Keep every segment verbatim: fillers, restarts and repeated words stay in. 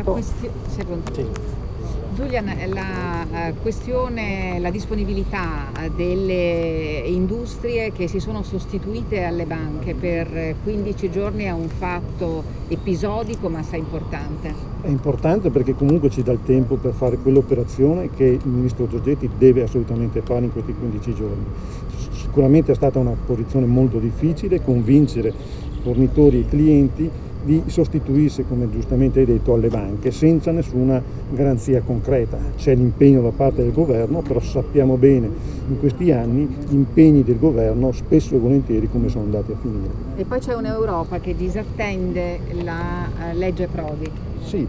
questione, Sì. Julian, la eh, questione, la disponibilità delle industrie che si sono sostituite alle banche per quindici giorni è un fatto episodico ma assai importante. È importante perché comunque ci dà il tempo per fare quell'operazione che il ministro Giorgetti deve assolutamente fare in questi quindici giorni. Sicuramente è stata una posizione molto difficile, convincere fornitori e clienti di sostituirsi, come giustamente hai detto, alle banche senza nessuna garanzia concreta. C'è l'impegno da parte del governo, però sappiamo bene in questi anni gli impegni del governo spesso e volentieri come sono andati a finire. E poi c'è un'Europa che disattende la uh, legge Prodi. Sì,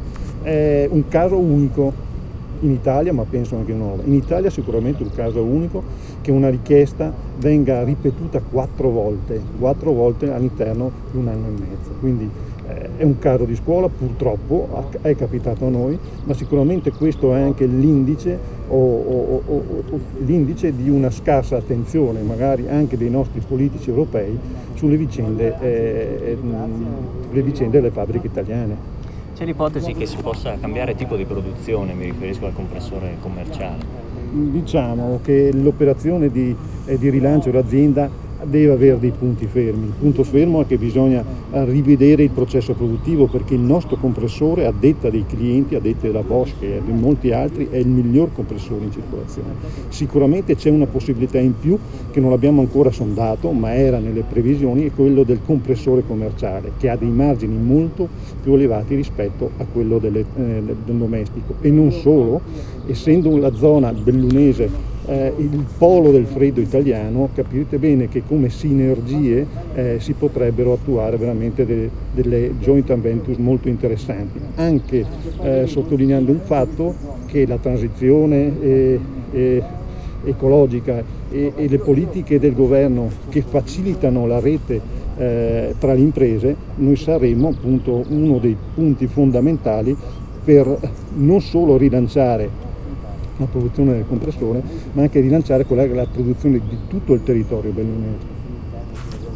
è un caso unico in Italia, ma penso anche in Europa. In Italia sicuramente un caso unico che una richiesta venga ripetuta quattro volte, quattro volte all'interno di un anno e mezzo. Quindi eh, è un caso di scuola, purtroppo è capitato a noi, ma sicuramente questo è anche l'indice o, o, o, o, l'indice di una scarsa attenzione, magari anche dei nostri politici europei, sulle vicende, eh, le vicende delle fabbriche italiane. C'è l'ipotesi che si possa cambiare tipo di produzione, mi riferisco al compressore commerciale? Diciamo che l'operazione di, eh, di rilancio dell'azienda deve avere dei punti fermi. Il punto fermo è che bisogna rivedere il processo produttivo, perché il nostro compressore, a detta dei clienti, a detta della Bosch e di molti altri, è il miglior compressore in circolazione. Sicuramente c'è una possibilità in più che non abbiamo ancora sondato, ma era nelle previsioni, è quello del compressore commerciale, che ha dei margini molto più elevati rispetto a quello delle, eh, del domestico. E non solo, essendo la zona bellunese Eh, il polo del freddo italiano, capite bene che come sinergie eh, si potrebbero attuare veramente de, delle joint ventures molto interessanti, anche eh, sottolineando il fatto che la transizione eh, eh, ecologica e, e le politiche del governo che facilitano la rete eh, tra le imprese, noi saremo appunto uno dei punti fondamentali per non solo rilanciare la produzione del compressore, ma anche rilanciare quella che è la produzione di tutto il territorio bellunese.